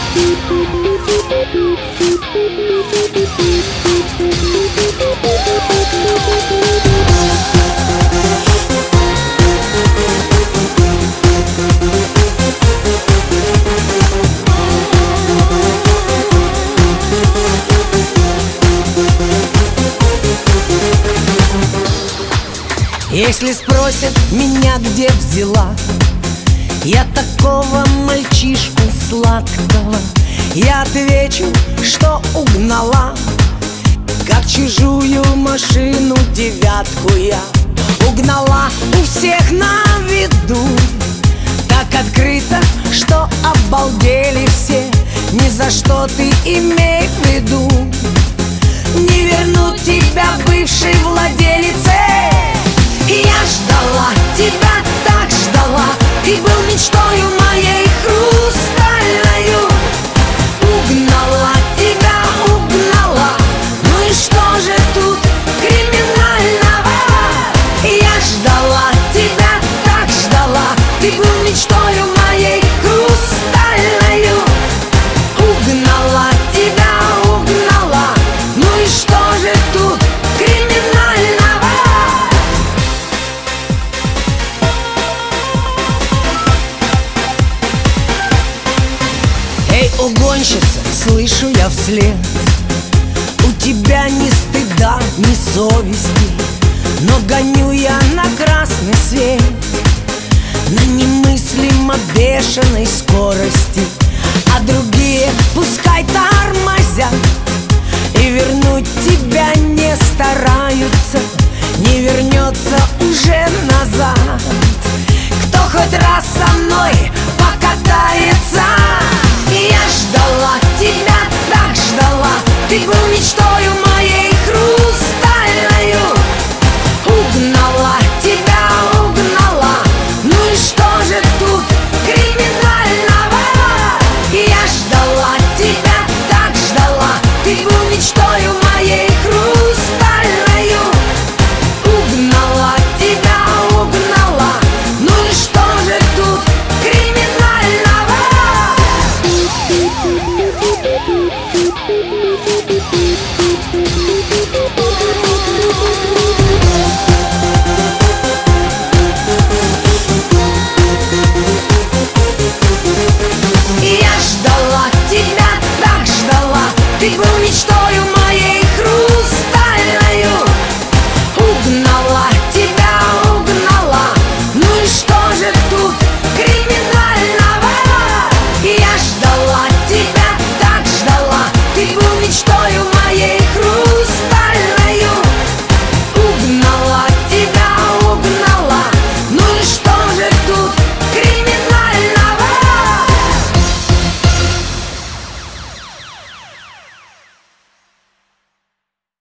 Если спросят меня, где взяла я такого мальчишку сладкого, я отвечу, что угнала, как чужую машину девятку я угнала у всех на виду. Так открыто, что обалдели все, ни за что ты имей в виду. Не вернуть тебя бывшей владелице. Я ждала, тебя так ждала, ты был мечтою моей хрустальною. Угнала тебя, угнала, ну и что же тут криминального? Я ждала, тебя так ждала, ты был мечтою моей хрустальною. Угнала тебя, угнала, ну и что же тут криминального? Эй, угонщица, слышу я вслед, у тебя ни стыда, ни совести, но гоню я на красный свет на немыслимо бешеной скорости, а другие пускай тормозят и вернуть тебя не стараются, не вернется уже назад. Кто хоть раз со мной покатается? Я ждала, тебя так ждала, ты был мечтою моей хрустальною. Угнала тебя, угнала, ну и что же тут криминального? Я ждала, тебя так ждала, ты был мечтою моей хрустальной.